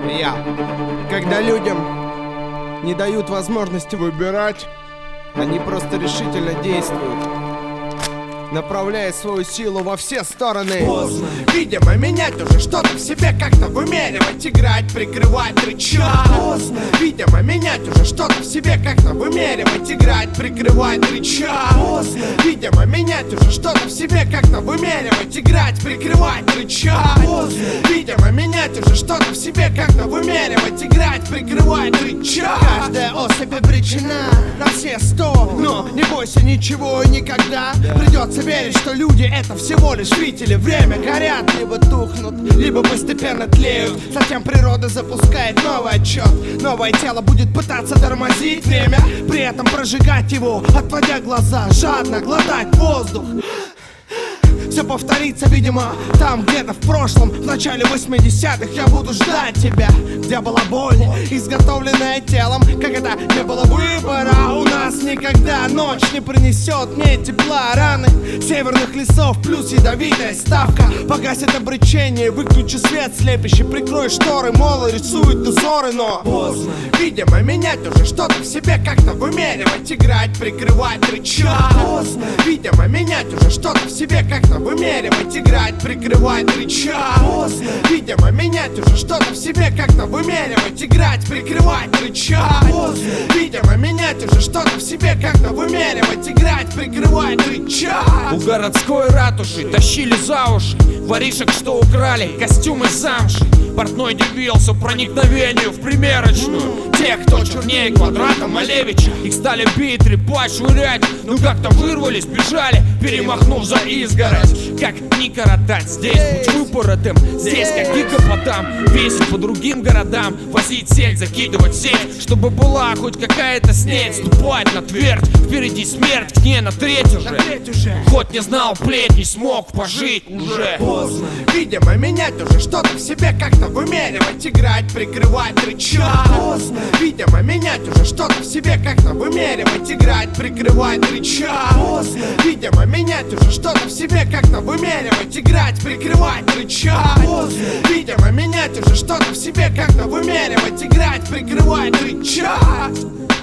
Когда людям не дают возможности выбирать, они просто решительно действуют, направляя свою силу во все стороны. Поздно, видимо, менять уже что-то в себе, как-то вымеривать, играть, прикрывать, рычать. Поздно, видимо, менять уже что-то в себе, как-то вымеривать, играть, прикрывать, рычать. Поздно, видимо, менять уже что-то в себе, как-то вымеривать, играть, прикрывать, рычать. Поздно, видимо, менять уже что-то в себе, как-то вымеривать, играть, прикрывать, рычать. Каждая особь обречена на все 100, но не бойся ничего и никогда. Придется верить, что люди это всего лишь видели. Время горят, либо тухнут, либо постепенно тлеют. Затем природа запускает новый отчет. Новое тело будет пытаться тормозить время, при этом прожигать его, отводя глаза, жадно глотать воздух. Все повторится, видимо, там где-то в прошлом. В начале 80-х я буду ждать тебя, где была боль, изготовленная телом. Как это не было выбора, у нас никогда ночь не принесет мне тепла. Раны северных лесов плюс ядовитая ставка погасит обречение, выключи свет слепящий, прикрой шторы, мол, рисует узоры. Но поздно, видимо, менять уже что-то в себе, как-то вымеривать, играть, прикрывать, рычать. Поздно, видимо, менять уже что-то в себе, как-то вымеривать, играть, прикрывать, рычать. Поздно, видимо, менять уже что-то в себе, как-то вымеривать, играть, прикрывать, рычать. Поздно, видимо, менять уже что-то в себе, как-то вымеривать, играть, прикрывать, рычать. У городской ратуши тащили за уши воришек, что украли костюмы замши. Портной дивился проникновению в примерочную тех, кто чернее квадрата Малевича. Их стали бить, трепать, швырять, ну как-то вырвались, бежали, перемахнув за изгородь. Как не коротать здесь, будь выпоротым, здесь как гипопотам, весить по другим городам, возить сеть, закидывать сеть, чтобы была хоть какая-то снеть. Ступать на твердь, впереди смерть, к ней на треть уже. Хоть не знал плеть, не смог пожить уже. Поздно, видимо, менять уже что-то в себе, как-то вымеривать, играть, прикрывать, рычать. Поздно, видимо, менять уже что-то в себе, как-то вымеривать, играть, прикрывать, рычать. Поздно, видимо, менять уже что-то в себе, как-то вымеривать, играть, прикрывать, рычать. Поздно, видимо, менять уже что-то в себе, как-то вымеривать, играть, прикрывать, рычать.